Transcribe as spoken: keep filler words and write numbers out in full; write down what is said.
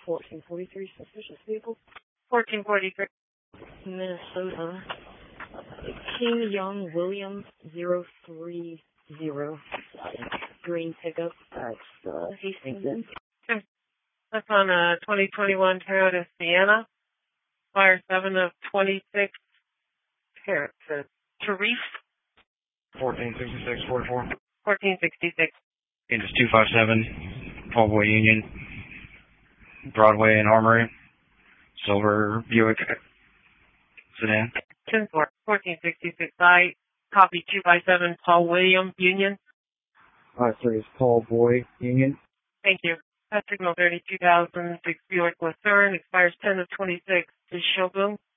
fourteen forty-three, suspicious vehicle. fourteen forty-three. Minnesota. King Young William zero three zero. Green pickup. That's uh, Hastings in. Okay. That's on a twenty twenty-one Toyota Sienna. Fire seven of twenty-six. Here, it Tarif. fourteen sixty-six forty-four. fourteen sixty-six. Kansas two five seven. Tallboy Union. Broadway and Armory. Silver Buick sedan. ten four. fourteen sixty-six. I copy two five seven. Paul William Union. Uh, sir, it's Paul Boy Union. Thank you. That signal thirty-two thousand six Buick Lucerne expires ten of twenty-six. Is Shogun?